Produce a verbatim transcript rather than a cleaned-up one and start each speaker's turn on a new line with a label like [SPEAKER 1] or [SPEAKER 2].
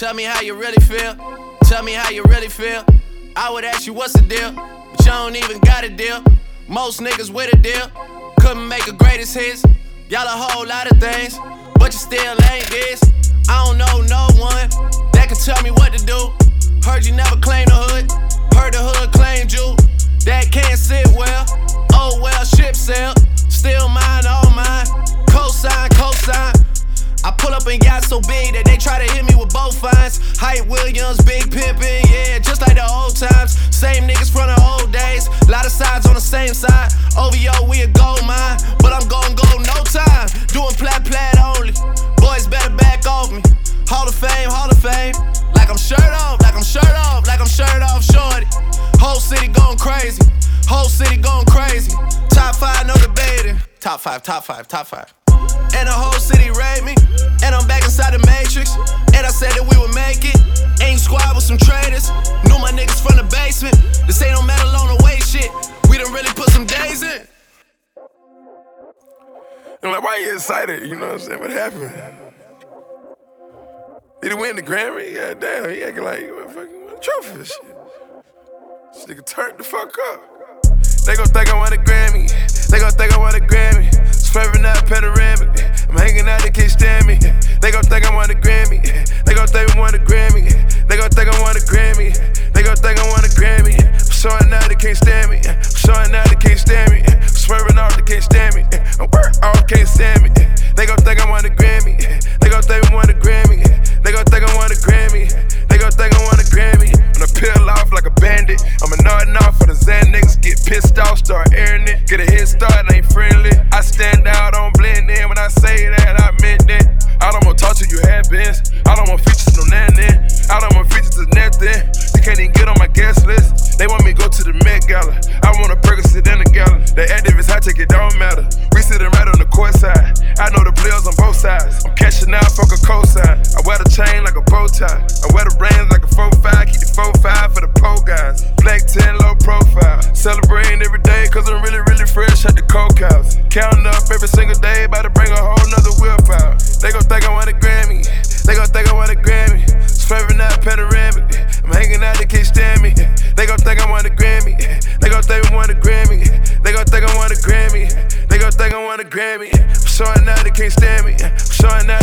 [SPEAKER 1] Tell me how you really feel. Tell me how you really feel. I would ask you what's the deal, but you don't even got a deal. Most niggas with a deal couldn't make a greatest hits. Y'all a whole lot of things, but you still ain't this. I don't know no one that can tell me what to do. Heard you never claimed the hood. Heard the hood claimed you. That can't sit well. Oh well, ship sail. Still mine, all mine. Cosign, cosign. I pull up in yachts so big that they try to hit me with both fines. Hype Williams, big pimpin', yeah, just like the old times. Same niggas from the old days. Lot of sides on the same side. O V O, we a gold mine, but I'm gon' go no time. Doing plat plat only. Boys better back off me. Hall of Fame, Hall of Fame. Like I'm shirt off, like I'm shirt off, like I'm shirt off, shorty. Whole city going crazy. Whole city going crazy. Top five, no debating. Top five, top five, top five. And the whole city rate me. And I'm back inside the Matrix. And I said that we would make it. Aim squad with some traders. Knew my niggas from the basement. This ain't no metal on the way shit. We done really put some days in.
[SPEAKER 2] I'm like, why you excited? You know what I'm saying? What happened? Did he win the Grammy? God damn, he acting like you fucking won a trophy and shit. This nigga turned the fuck up. They gon' think I won a Grammy. They gon' think I won a Grammy. Swerving out panoramic. I'm hanging out, they can't stand me. They gon' think I won a Grammy. They gon' think I won a Grammy. They gon' think I won a Grammy. They gon' think I won a Grammy. I'm showing out, they can't stand me. I'm showing out, they can't stand me. I'm swerving off, they can't stand me. I'm work off, can't stand me. They gon' think I won a Grammy. They gon' think I won a Grammy. They gon' think I won a Grammy. They gon' think I won a Grammy. When I peel off like a bandit, I'm a nodding off for the Zan niggas. Get pissed off, start airing it. Get a head start, ain't friendly. I stand out, don't blend in. When I say that, I meant it. I don't wanna talk to you have-beens. I don't want features, no nothing. I don't want features to nothing. You can't even get on my guest list. They want me to go to the Met Gala. I want a Percocet in the gallon. The activists, I take it, don't matter. We sitting right on the court side. I know the players on both sides. I'm cashing out, fuck a cosign. I wear the chain like a bow tie. I wear the rings like a four five. Keep the four five for the pole guys. Black ten, low profile. Celebrating every day, cause I'm really, really fresh at the coke house. Counting up every single day, about to bring a whole nother whip out. They gon' think I won a Grammy. They gon' think I won a Grammy. Swerving out panoramic. I'm hanging out, they can't stand me. They gon' think I won a Grammy. They gon' think I won a Grammy. They gon' think I won a Grammy. They gon' think I won a Grammy. I'm showing out, they can't stand me. I'm showing out.